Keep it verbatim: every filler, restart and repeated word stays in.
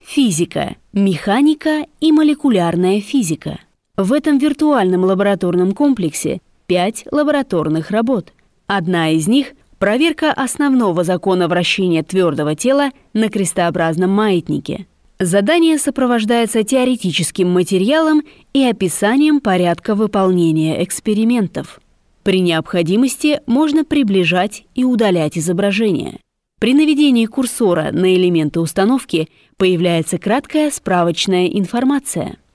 Физика, механика и молекулярная физика. В этом виртуальном лабораторном комплексе пять лабораторных работ. Одна из них – проверка основного закона вращения твердого тела на крестообразном маятнике. Задание сопровождается теоретическим материалом и описанием порядка выполнения экспериментов. При необходимости можно приближать и удалять изображение. При наведении курсора на элементы установки появляется краткая справочная информация.